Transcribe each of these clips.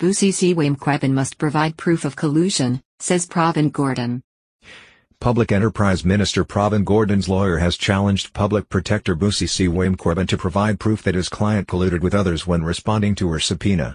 Busisi Wimquebin must provide proof of collusion, says Pravin Gordhan. Public Enterprise Minister Pravin Gordhan's lawyer has challenged Public Protector Busisi Wimquebin to provide proof that his client colluded with others when responding to her subpoena.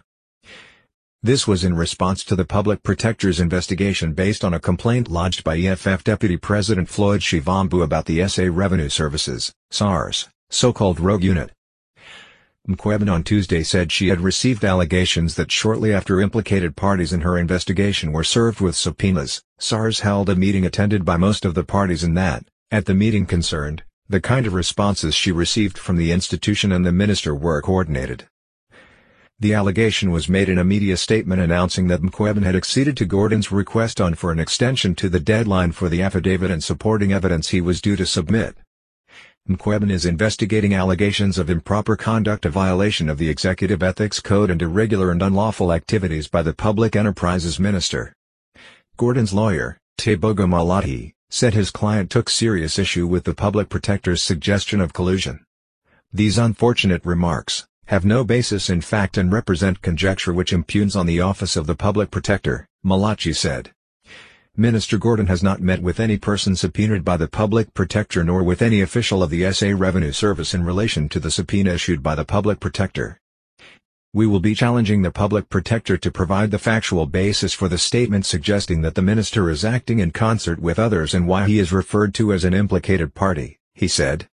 This was in response to the Public Protector's investigation based on a complaint lodged by EFF Deputy President Floyd Shivambu about the SA Revenue Services, SARS, so-called rogue unit. Wimquebin on Tuesday said she had received allegations that shortly after implicated parties in her investigation were served with subpoenas, SARS held a meeting attended by most of the parties and that, at the meeting concerned, the kind of responses she received from the institution and the minister were coordinated. The allegation was made in a media statement announcing that Wimquebin had acceded to Gordhan's request for an extension to the deadline for the affidavit and supporting evidence he was due to submit. Wimquebin is investigating allegations of improper conduct, a violation of the Executive Ethics Code and irregular and unlawful activities by the Public Enterprises Minister. Gordhan's lawyer, Tebogo Malati, said his client took serious issue with the Public Protector's suggestion of collusion. These unfortunate remarks have no basis in fact and represent conjecture which impugns on the office of the Public Protector, Malachi said. Minister Gordhan has not met with any person subpoenaed by the Public Protector nor with any official of the SA Revenue Service in relation to the subpoena issued by the Public Protector. We will be challenging the Public Protector to provide the factual basis for the statement suggesting that the minister is acting in concert with others and why he is referred to as an implicated party, he said.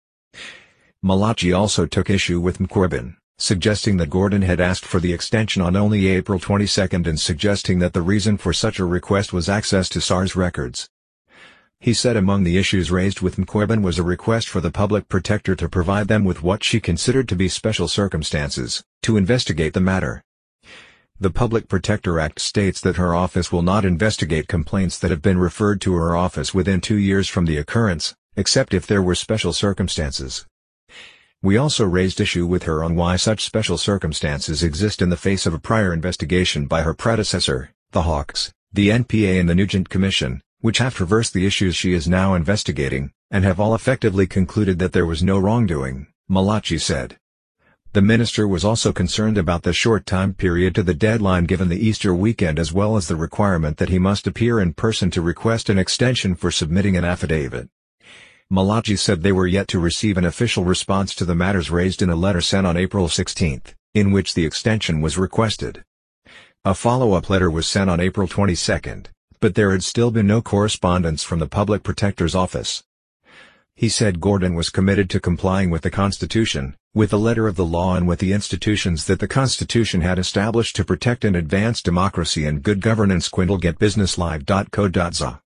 Malachi also took issue with Wimquebin, suggesting that Gordhan had asked for the extension on only April 22 and suggesting that the reason for such a request was access to SARS records. He said among the issues raised with Wimquebin was a request for the Public Protector to provide them with what she considered to be special circumstances, to investigate the matter. The Public Protector Act states that her office will not investigate complaints that have been referred to her office within 2 years from the occurrence, except if there were special circumstances. We also raised issue with her on why such special circumstances exist in the face of a prior investigation by her predecessor, the Hawks, the NPA and the Nugent Commission, which have traversed the issues she is now investigating, and have all effectively concluded that there was no wrongdoing, Malachi said. The minister was also concerned about the short time period to the deadline given the Easter weekend as well as the requirement that he must appear in person to request an extension for submitting an affidavit. Malachi said they were yet to receive an official response to the matters raised in a letter sent on April 16, in which the extension was requested. A follow-up letter was sent on April 22, but there had still been no correspondence from the Public Protector's office. He said Gordhan was committed to complying with the Constitution, with the letter of the law and with the institutions that the Constitution had established to protect and advance democracy and good governance. QuindleGetBusinessLive.co.za